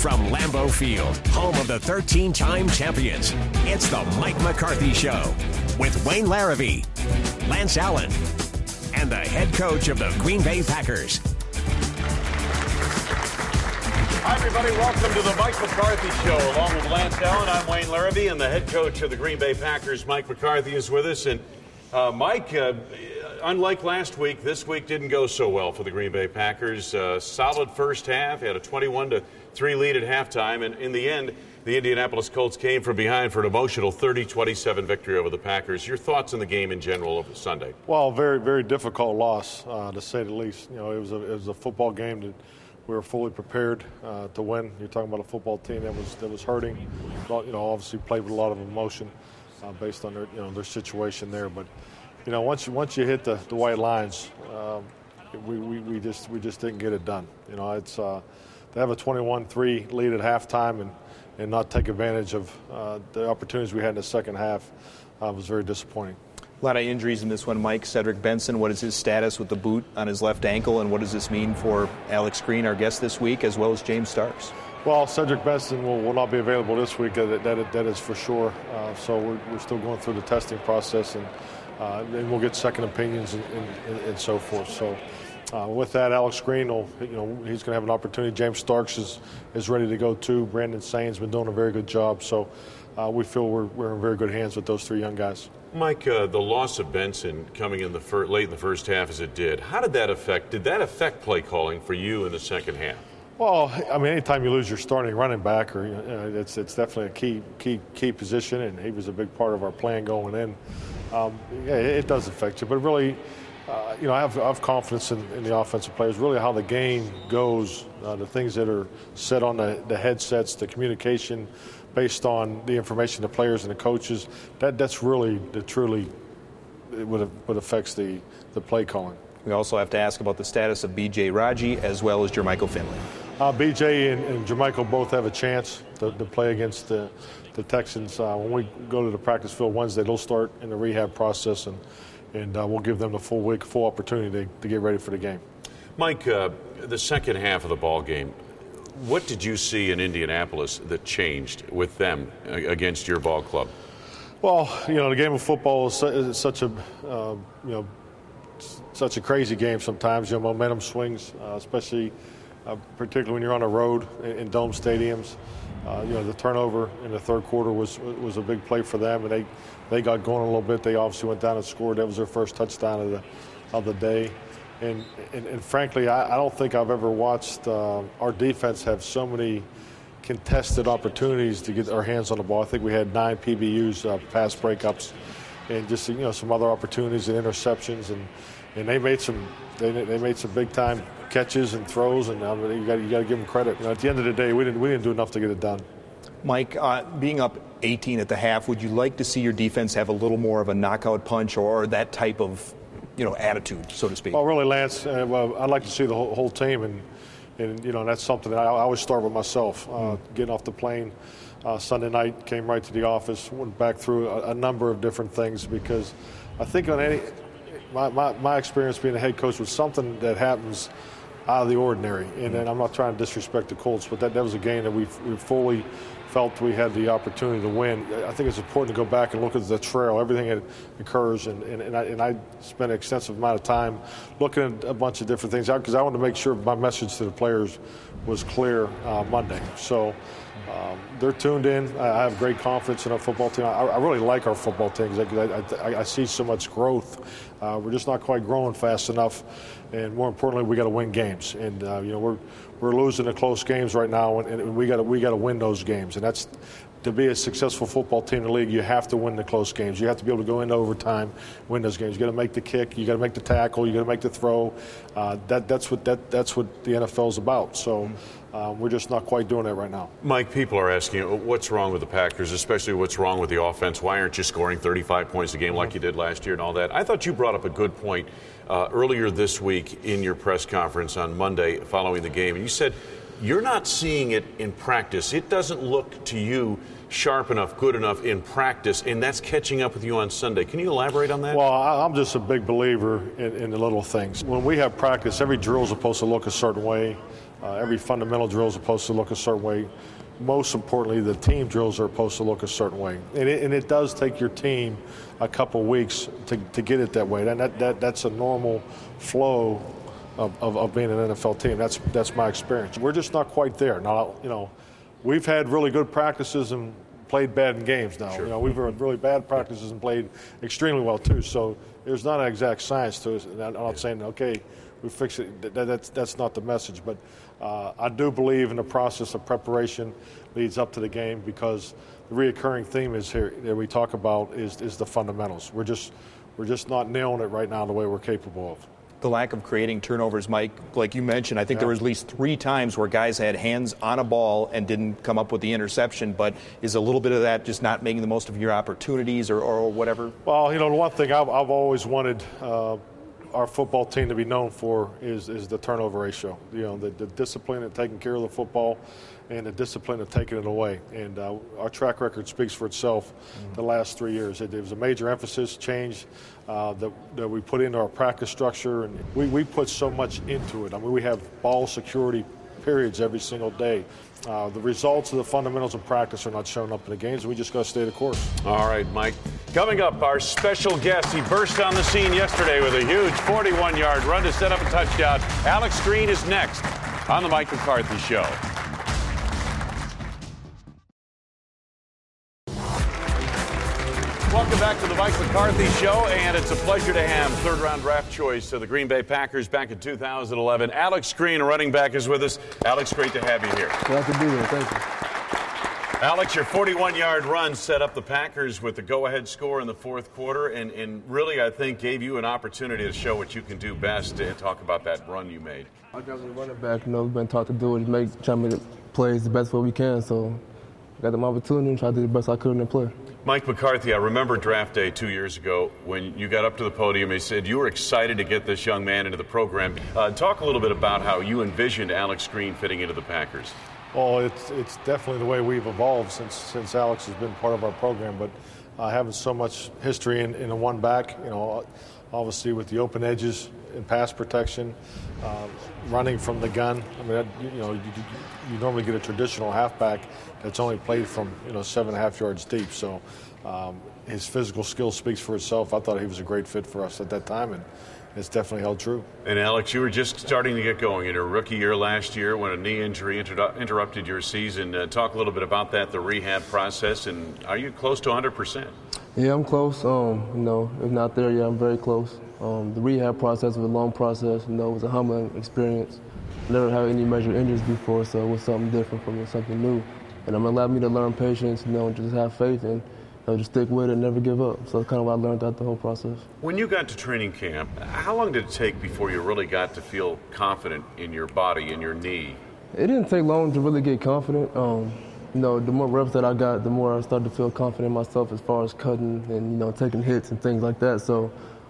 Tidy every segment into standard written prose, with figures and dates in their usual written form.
From Lambeau Field, home of the 13-time champions, it's the Mike McCarthy Show with Wayne Larrivee, Lance Allen, and the head coach of the Green Bay Packers. Hi, everybody. Welcome to the Mike McCarthy Show. Along with Lance Allen, I'm Wayne Larrivee, and the head coach of the Green Bay Packers, Mike McCarthy, is with us. And Mike, unlike last week, this week didn't go so well for the Green Bay Packers. Solid first half, had a 21-3 lead at halftime, and in the end, the Indianapolis Colts came from behind for an emotional 30-27 victory over the Packers. Your thoughts on the game in general over Sunday? Well, very, very difficult loss, to say the least. You know, it was a football game that we were fully prepared to win. You're talking about a football team that was hurting. You know, obviously played with a lot of emotion based on their situation there. But once you hit the white lines, we just didn't get it done. You know, it's to have a 21-3 lead at halftime and not take advantage of the opportunities we had in the second half was very disappointing. A lot of injuries in this one, Mike. Cedric Benson, what is his status with the boot on his left ankle, and what does this mean for Alex Green, our guest this week, as well as James Starks? Well, Cedric Benson will not be available this week. That is for sure. So we're still going through the testing process, and we'll get second opinions and so forth. So with that, Alex Green, he's going to have an opportunity. James Starks is ready to go too. Brandon Sain's been doing a very good job. So we feel we're in very good hands with those three young guys. Mike, the loss of Benson coming in late in the first half as it did, how did that affect play calling for you in the second half? Well, I mean, anytime you lose your starting running back, it's definitely a key position, and he was a big part of our plan going in. It does affect you, but really, I have confidence in the offensive players. Really, how the game goes, the things that are said on the headsets, the communication based on the information the players and the coaches, that's really what affects the play calling. We also have to ask about the status of B.J. Raji as well as Jermichael Finley. B.J. and Jermichael both have a chance to play against the Texans. When we go to the practice field Wednesday, they'll start in the rehab process, and we'll give them the full opportunity to get ready for the game. Mike, the second half of the ball game, what did you see in Indianapolis that changed with them against your ball club? Well, the game of football is such a crazy game sometimes. Momentum swings, especially particularly when you're on the road in dome stadiums. The turnover in the third quarter was a big play for them, and they got going a little bit. They obviously went down and scored. That was their first touchdown of the day. And frankly, I don't think I've ever watched our defense have so many contested opportunities to get our hands on the ball. I think we had 9 PBUs, pass breakups, and just some other opportunities and interceptions, and they made some big time catches and throws, and you got to give them credit. At the end of the day, we didn't do enough to get it done. Mike, being up 18 at the half, would you like to see your defense have a little more of a knockout punch or that type of attitude, so to speak? Well, really, Lance, I'd like to see the whole team, and that's something that I always start with myself. Getting off the plane Sunday night, came right to the office, went back through a number of different things, because I think my experience being a head coach was something that happens out of the ordinary. And I'm not trying to disrespect the Colts, but that was a game that we fully felt we had the opportunity to win. I think it's important to go back and look at the trail, everything that occurs, and I spent an extensive amount of time looking at a bunch of different things out, because I wanted to make sure my message to the players was clear Monday. So they're tuned in. I have great confidence in our football team. I really like our football team because I see so much growth. We're just not quite growing fast enough, and more importantly, we got to win games. And we're losing the close games right now, and we got to win those games. And that's, to be a successful football team in the league, you have to win the close games. You have to be able to go into overtime, win those games. You got to make the kick, you got to make the tackle, you got to make the throw. That's what the NFL is about. So we're just not quite doing that right now. Mike, people are asking, what's wrong with the Packers, especially what's wrong with the offense? Why aren't you scoring 35 points a game like you did last year and all that? I thought you brought up a good point earlier this week in your press conference on Monday following the game. And you said you're not seeing it in practice. It doesn't look to you sharp enough, good enough in practice, and that's catching up with you on Sunday. Can you elaborate on that? Well, I'm just a big believer in the little things. When we have practice, every drill is supposed to look a certain way. Every fundamental drill is supposed to look a certain way. Most importantly, the team drills are supposed to look a certain way. And it does take your team a couple weeks to get it that way. And that's a normal flow of being an NFL team. That's my experience. We're just not quite there. Now, we've had really good practices and played bad in games now. Sure. We've had really bad practices and played extremely well too. So there's not an exact science to it. And I'm not saying, okay, we fix it. That's not the message. But I do believe in the process of preparation leads up to the game, because the reoccurring theme is here that we talk about is the fundamentals. We're just not nailing it right now the way we're capable of. The lack of creating turnovers, Mike, like you mentioned, I think there was at least 3 times where guys had hands on a ball and didn't come up with the interception. But is a little bit of that just not making the most of your opportunities or whatever? Well, the one thing I've always wanted our football team to be known for is the turnover ratio. The discipline of taking care of the football and the discipline of taking it away. And our track record speaks for itself the last 3 years. It was a major emphasis change that we put into our practice structure. And we put so much into it. I mean, we have ball security periods every single day. The results of the fundamentals of practice are not showing up in the games, and we just got to stay the course. All right, Mike. Coming up, our special guest. He burst on the scene yesterday with a huge 41-yard run to set up a touchdown. Alex Green is next on the Mike McCarthy Show. Welcome back to the Mike McCarthy Show, and it's a pleasure to have third-round draft choice of the Green Bay Packers back in 2011. Alex Green, a running back, is with us. Alex, great to have you here. Glad to be here. Thank you. Alex, your 41-yard run set up the Packers with the go-ahead score in the fourth quarter, and really, I think, gave you an opportunity to show what you can do best and talk about that run you made. Our job as a running back, we've been taught to do is try to make the plays the best way we can. So I got the opportunity and try to do the best I could in the play. Mike McCarthy, I remember draft day 2 years ago when you got up to the podium. You said you were excited to get this young man into the program. Talk a little bit about how you envisioned Alex Green fitting into the Packers. Well, it's definitely the way we've evolved since Alex has been part of our program. But having so much history in a one back, obviously with the open edges and pass protection, running from the gun. I mean, you normally get a traditional halfback that's only played from 7.5 yards deep. So his physical skill speaks for itself. I thought he was a great fit for us at that time, and it's definitely held true. And Alex, you were just starting to get going in your rookie year last year when a knee injury interrupted your season. Talk a little bit about that, the rehab process, and are you close to 100%? Yeah, I'm close. If not there yet, I'm very close. The rehab process was a long process. It was a humbling experience. Never had any major injuries before, so it was something different for me, something new. And it allowed me to learn patience, just have faith and just stick with it and never give up. So it's kind of what I learned throughout the whole process. When you got to training camp, how long did it take before you really got to feel confident in your body, in your knee? It didn't take long to really get confident. The more reps that I got, the more I started to feel confident in myself as far as cutting and, taking hits and things like that. So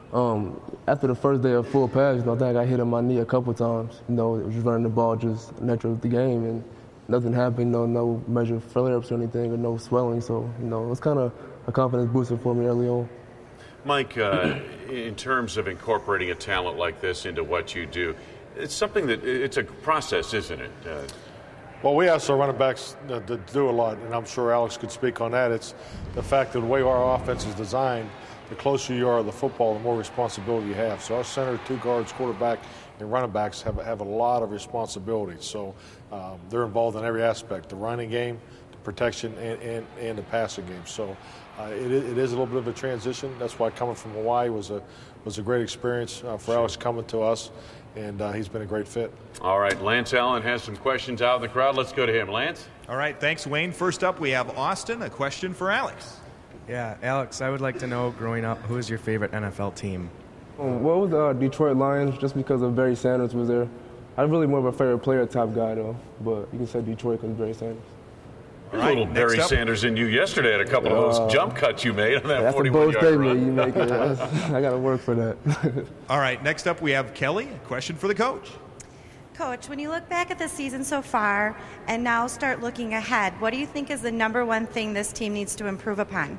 after the first day of full pads, I think I got hit on my knee a couple times. It was just running the ball, just nature of the game. And nothing happened, no major flare-ups or anything, or no swelling. So, it was kind of a confidence booster for me early on. Mike, in terms of incorporating a talent like this into what you do, it's something it's a process, isn't it? Well, we ask our running backs to do a lot, and I'm sure Alex could speak on that. It's the fact that the way our offense is designed, the closer you are to the football, the more responsibility you have. So our center, two guards, quarterback, and running backs have a lot of responsibility. So they're involved in every aspect, the running game, the protection, and the passing game. So it is a little bit of a transition. That's why coming from Hawaii was a great experience for Alex coming to us, and he's been a great fit. All right, Lance Allen has some questions out in the crowd. Let's go to him. Lance? All right, thanks, Wayne. First up, we have Austin, a question for Alex. Yeah, Alex, I would like to know, growing up, who is your favorite NFL team? Well, it was Detroit Lions, just because of Barry Sanders was there. I'm really more of a favorite player type guy, though, but you can say Detroit because of Barry Sanders. All right, little Barry Sanders in you yesterday had a couple of those jump cuts you made on that 41-yard run. That's a bold statement you make. I got to work for that. All right, next up we have Kelly, a question for the coach. Coach, when you look back at the season so far and now start looking ahead, what do you think is the number one thing this team needs to improve upon?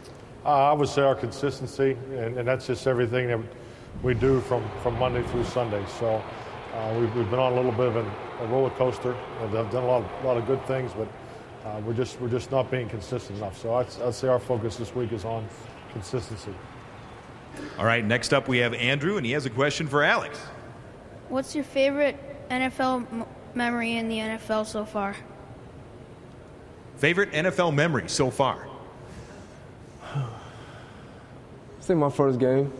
I would say our consistency, and that's just everything that we do from Monday through Sunday. So we've been on a little bit of roller coaster. They've done a lot of good things, but we're just not being consistent enough. So I'd say our focus this week is on consistency. All right, next up we have Andrew, and he has a question for Alex. What's your favorite NFL memory in the NFL so far? Favorite NFL memory so far? I think my first game,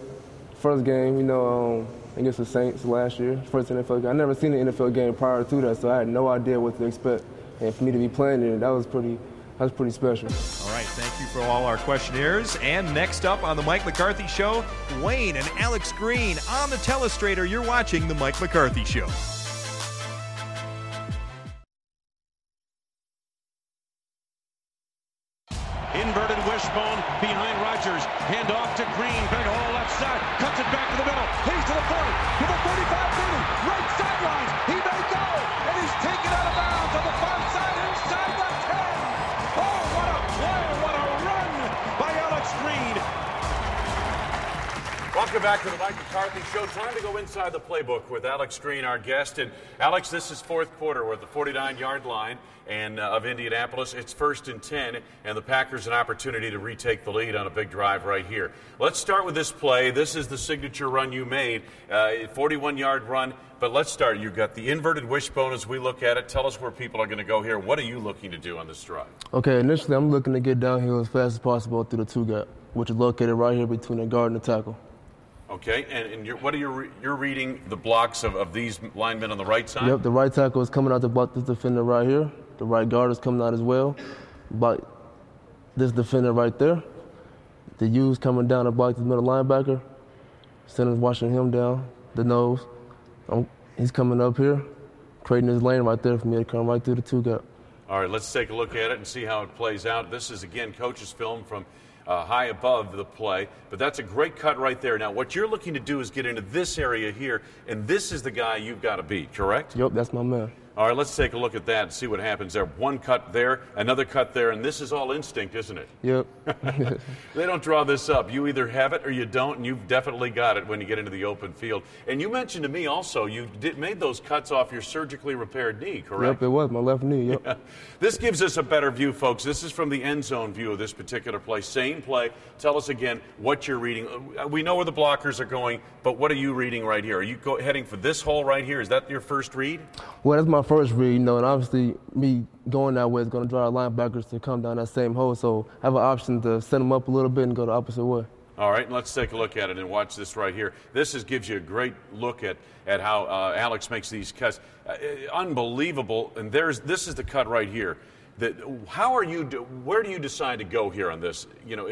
against the Saints last year, first NFL game. I never seen an NFL game prior to that, so I had no idea what to expect. And for me to be playing in it, that was pretty special. All right, thank you for all our questionnaires. And next up on the Mike McCarthy Show, Wayne and Alex Green on the Telestrator. You're watching the Mike McCarthy Show. Inverted wishbone behind Rodgers. Hand off to Green. Big hole left side. Cuts it back to the middle. He's to the 40. To the 35, 30. Right sidelines. He may go. And he's taken out of bounds on the far side inside the 10. Oh, what a play. What a run by Alex Green. Welcome back to the Mike McCarthy Show. Time to go inside the playbook with Alex Green, our guest. And Alex, this is fourth quarter. We're at the 49-yard line of Indianapolis. It's 1st and 10, and the Packers an opportunity to retake the lead on a big drive right here. Let's start with this play. This is the signature run you made, 41-yard run. But let's start. You've got the inverted wishbone as we look at it. Tell us where people are going to go here. What are you looking to do on this drive? Okay, initially I'm looking to get downhill as fast as possible through the two gap, which is located right here between the guard and the tackle. Okay, and what are you're reading the blocks of these linemen on the right side? Yep, the right tackle is coming out to block this defender right here. The right guard is coming out as well. But this defender right there, the U's coming down to block the middle linebacker. Center's watching him down the nose. He's coming up here, creating his lane right there for me to come right through the two gap. All right, let's take a look at it and see how it plays out. This is, again, coach's film from high above the play, but that's a great cut right there. Now, what you're looking to do is get into this area here, and this is the guy you've got to beat, correct? Yep, that's my man. All right, let's take a look at that and see what happens there. One cut there, another cut there, and this is all instinct, isn't it? Yep. They don't draw this up. You either have it or you don't, and you've definitely got it when you get into the open field. And you mentioned to me also you made those cuts off your surgically repaired knee, correct? Yep, it was my left knee, yep. Yeah. This gives us a better view, folks. This is from the end zone view of this particular play. Same play. Tell us again what you're reading. We know where the blockers are going, but what are you reading right here? Are you heading for this hole right here? Is that your first read? Well, that's my first read, and obviously me going that way is going to drive linebackers to come down that same hole, so I have an option to set them up a little bit and go the opposite way. All right, let's take a look at it and watch this right here. This gives you a great look at how Alex makes these cuts. Unbelievable, and this is the cut right here. Where do you decide to go here on this?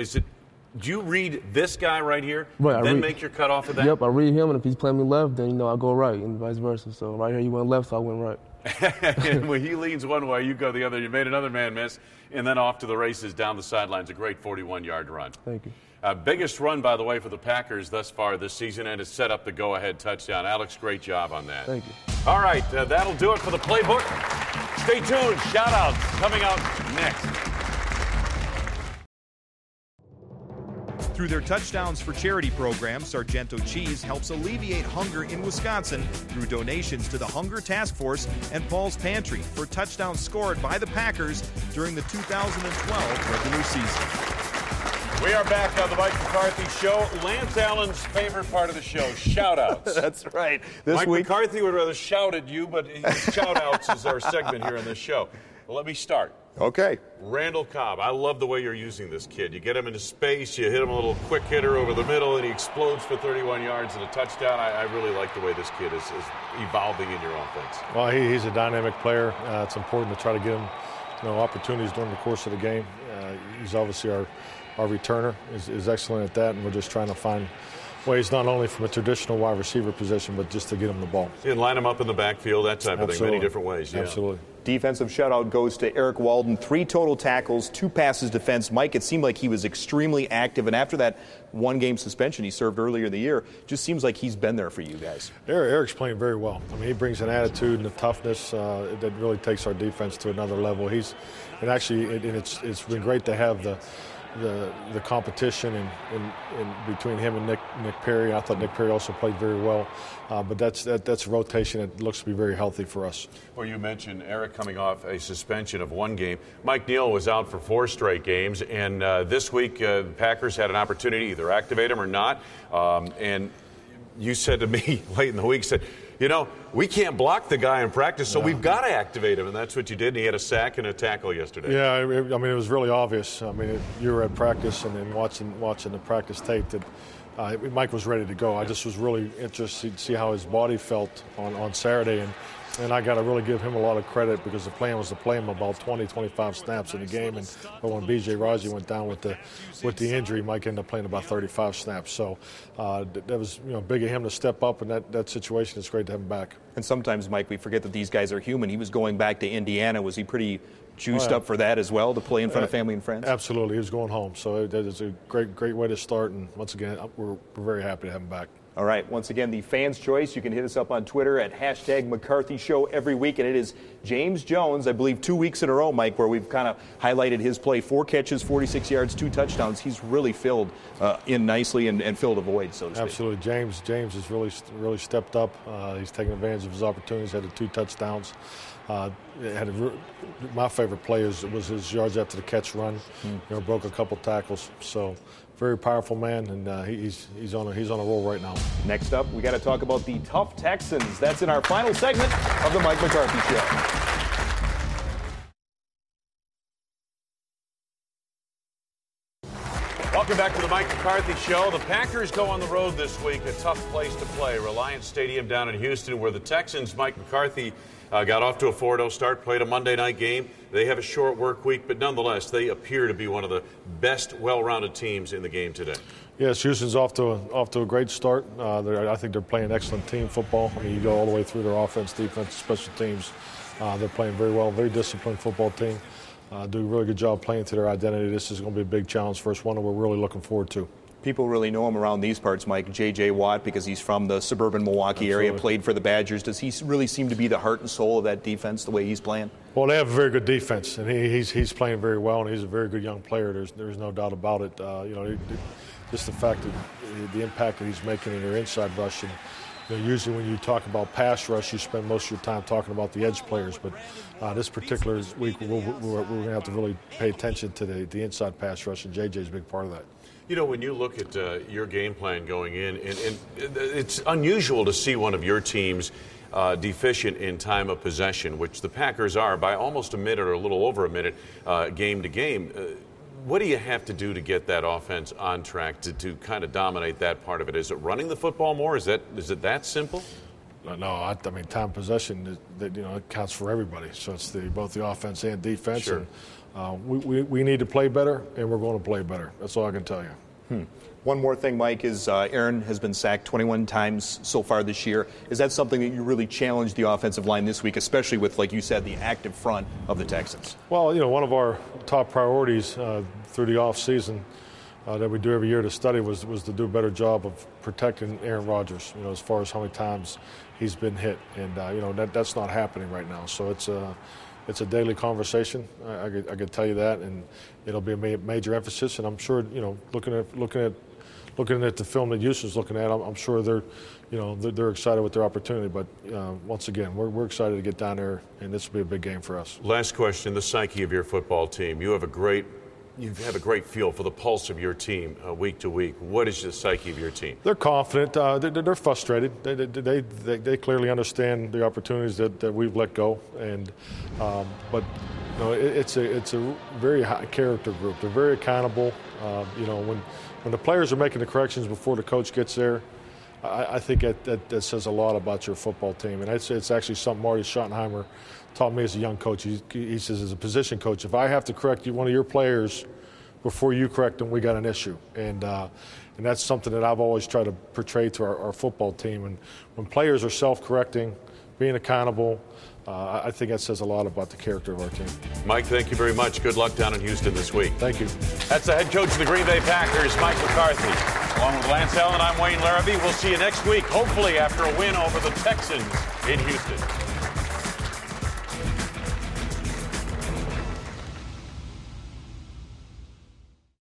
Do you read this guy right here, right, then make your cut off of that? Yep, I read him, and if he's playing me left, then, I go right, and vice versa. So right here, you went left, so I went right. And when he leans one way, you go the other. You made another man miss, and then off to the races down the sidelines. A great 41-yard run. Thank you. Biggest run, by the way, for the Packers thus far this season, and it's set up the go-ahead touchdown. Alex, great job on that. Thank you. All right, that'll do it for the playbook. Stay tuned. Shout-outs coming out next. Through their Touchdowns for Charity program, Sargento Cheese helps alleviate hunger in Wisconsin through donations to the Hunger Task Force and Paul's Pantry for touchdowns scored by the Packers during the 2012 regular season. We are back on the Mike McCarthy Show. Lance Allen's favorite part of the show, shout-outs. That's right. Mike McCarthy would rather shout at you, but shout-outs is our segment here on this show. Well, let me start. Okay. Randall Cobb. I love the way you're using this kid. You get him into space, you hit him a little quick hitter over the middle, and he explodes for 31 yards and a touchdown. I really like the way this kid is evolving in your offense. Well, he's a dynamic player. It's important to try to get him opportunities during the course of the game. He's obviously our returner, is excellent at that, and we're just trying to find ways not only from a traditional wide receiver position, but just to get him the ball. And line him up in the backfield, that type of thing, many different ways. Yeah. Absolutely. Defensive shutout goes to Eric Walden. 3 total tackles, 2 passes defense. Mike, it seemed like he was extremely active, and after that one-game suspension he served earlier in the year, just seems like he's been there for you guys. Eric's playing very well. I mean, he brings an attitude and a toughness that really takes our defense to another level. It's been great to have the the competition in between him and Nick Perry. I thought Nick Perry also played very well, but that's a rotation that looks to be very healthy for us. Well, you mentioned Eric coming off a suspension of 1 game. Mike Neal was out for 4 straight games, and this week the Packers had an opportunity to either activate him or not. And you said to me late in the week, said, you know, we can't block the guy in practice, so we've got to activate him, and that's what you did. And he had a sack and a tackle yesterday. Yeah, I mean, it was really obvious. I mean, you were at practice and then watching the practice tape that Mike was ready to go. I just was really interested to see how his body felt on Saturday, and I got to really give him a lot of credit because the plan was to play him about 20, 25 snaps in the game. But when B.J. Raji went down with the injury, Mike ended up playing about 35 snaps. So that was big of him to step up in that situation. It's great to have him back. And sometimes, Mike, we forget that these guys are human. He was going back to Indiana. Was he pretty juiced up for that as well, to play in front of family and friends? Absolutely. He was going home. So that is a great way to start. And once again, we're very happy to have him back. All right, once again, the fans' choice. You can hit us up on Twitter at #McCarthyShow every week, and it is James Jones, I believe 2 weeks in a row, Mike, where we've kind of highlighted his play. 4 catches, 46 yards, 2 touchdowns. He's really filled in nicely and filled a void, so to speak. Absolutely. James has really stepped up. He's taken advantage of his opportunities, had 2 touchdowns. My favorite play was his yards after the catch run. Broke a couple tackles. So very powerful man, and he's on a roll right now. Next up, we got to talk about the tough Texans. That's in our final segment of the Mike McCarthy Show. Welcome back to the Mike McCarthy Show. The Packers go on the road this week, a tough place to play. Reliance Stadium down in Houston, where the Texans, Mike McCarthy, got off to a 4-0 start, played a Monday night game. They have a short work week, but nonetheless, they appear to be one of the best, well-rounded teams in the game today. Yes, Houston's off to a great start. I think they're playing excellent team football. I mean, you go all the way through their offense, defense, special teams. They're playing very well, very disciplined football team. Do a really good job playing to their identity. This is going to be a big challenge for us, one that we're really looking forward to. People really know him around these parts, Mike. J.J. Watt, because he's from the suburban Milwaukee area, played for the Badgers. Does he really seem to be the heart and soul of that defense, the way he's playing? Well, they have a very good defense, and he's playing very well, and he's a very good young player. There's no doubt about it. Just the fact that the impact that he's making in their inside rush. And, usually when you talk about pass rush, you spend most of your time talking about the edge players. But this particular week, we're going to have to really pay attention to the inside pass rush, and J.J.'s a big part of that. When you look at your game plan going in, and it's unusual to see one of your teams deficient in time of possession, which the Packers are by almost a minute or a little over a minute game to game. What do you have to do to get that offense on track to kind of dominate that part of it? Is it running the football more? Is it that simple? No, I mean, time possession, it counts for everybody. So it's both the offense and defense. Sure. And, we need to play better, and we're going to play better. That's all I can tell you. One more thing, Mike, is Aaron has been sacked 21 times so far this year. Is that something that you really challenged the offensive line this week, especially with, like you said, the active front of the Texans? Well, one of our top priorities through the offseason that we do every year to study was to do a better job of protecting Aaron Rodgers, as far as how many times he's been hit. And, that's not happening right now. So it's a daily conversation. I could tell you that, and it'll be a major emphasis. And I'm sure, looking at the film that Houston's looking at, I'm sure they're excited with their opportunity. But once again, we're excited to get down there, and this will be a big game for us. Last question: the psyche of your football team. You have a great feel for the pulse of your team week to week. What is the psyche of your team? They're confident. They're frustrated. They clearly understand the opportunities that we've let go, and but it's a very high character group. They're very accountable. When the players are making the corrections before the coach gets there, I think that says a lot about your football team. And it's actually something Marty Schottenheimer taught me as a young coach. He says, as a position coach, if I have to correct one of your players before you correct them, we got an issue. And that's something that I've always tried to portray to our football team. And when players are self-correcting, being accountable, I think that says a lot about the character of our team. Mike, thank you very much. Good luck down in Houston this week. Thank you. That's the head coach of the Green Bay Packers, Mike McCarthy. Along with Lance Allen, I'm Wayne Larrabee. We'll see you next week, hopefully after a win over the Texans in Houston.